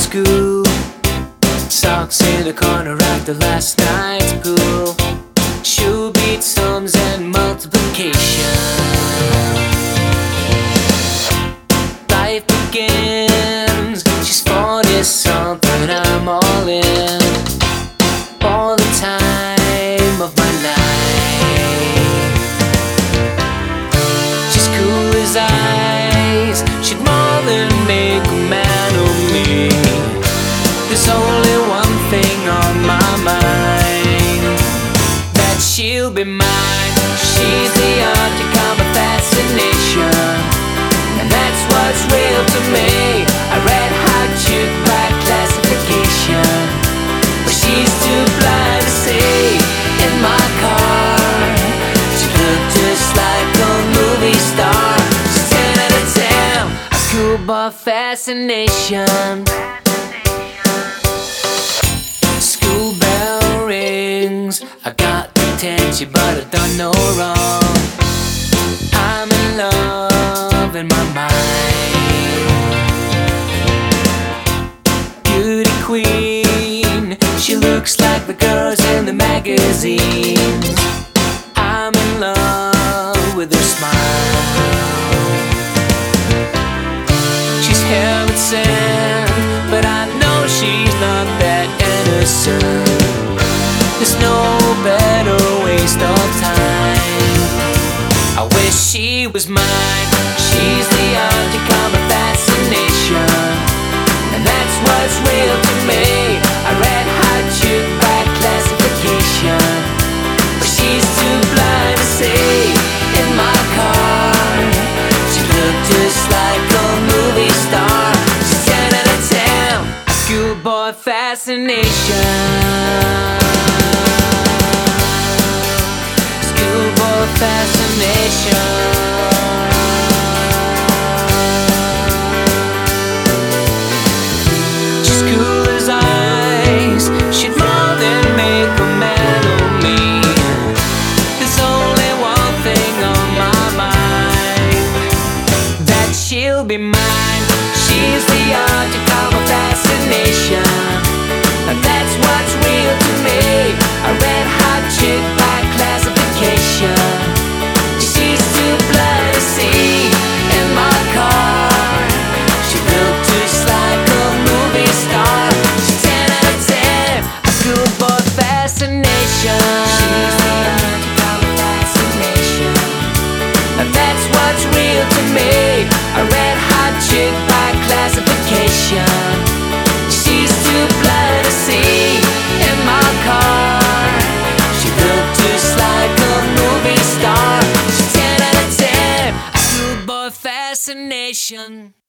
school, socks in the corner after last night's pool. She'll beat sums and multiplication. Life begins, she's 40 something, I'm all in. All the time of my life. She's cool as ice, she'd more than make a man of me. There's only one thing on my mind, that she'll be mine. She's the object of my fascination, and that's what's real to me. I read hot chick by classification, but she's too blind to see. In my car, she looked just like a movie star. She's 10 out of 10, a schoolboy fascination. School bell rings, I got attention but I done no wrong. I'm in love in my mind. Beauty queen, she looks like the girls in the magazines. I'm in love with her smile. She's heaven sent, but I know she's not that innocent. There's no better waste of time. I wish she was mine. She's the object of my fascination, and that's what's real to me. I read hot chick by classification, but she's too blind to see. In my car, she looked just like a movie star. She's 10 out of 10, a schoolboy fascination. Schoolboy fascination. She's cool as ice, she'd more than make a man of me. There's only one thing on my mind, that she'll be mine. She's the object of my fascination, and that's what's real to me. I read hot chick by classification, she's too blind to see. In my car, she looked just like a movie star. She's 10 out of 10, a schoolboy fascination. She's the object of my fascination, and that's what's real to me. I read hot chick by classification, she's too blind to see. In my car, she looked just like a movie star. She's 10 out of 10, a schoolboy fascination.